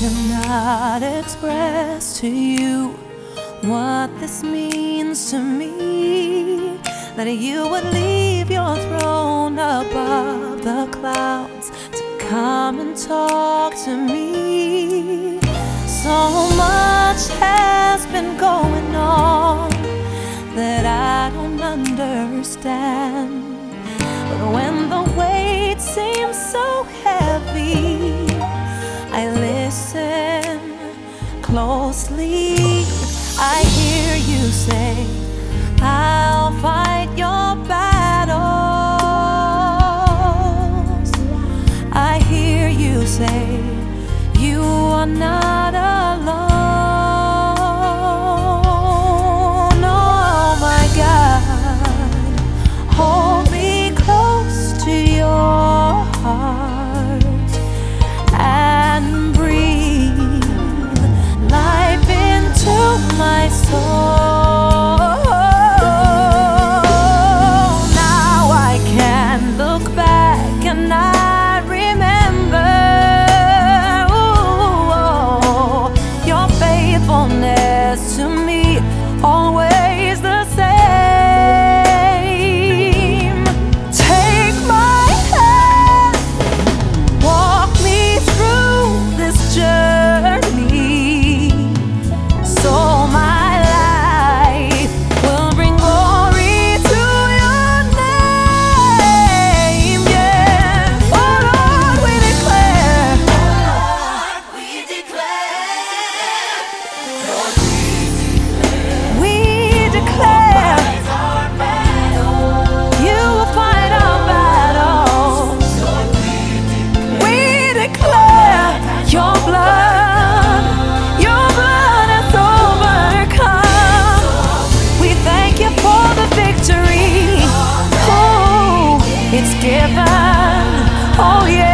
cannot express to you what this means to me, that you would leave your throne above the clouds to come and talk to me. So much has been going on that I don't understand, but when the weight seems so heavy, I listen closely. I hear you say, I'll fight your battles. I hear you say, you are not alone. Oh my God, hold me close to your heart and breathe life into my soul. Now I can look back and I remember your faithfulness to me, always the same. Take my hand, walk me through this journey, so my life will bring glory to your name. Yeah. Oh Lord, we declare, you will fight our battles. We declare your blood has overcome. We thank you for the victory. Oh, it's given. Oh yeah.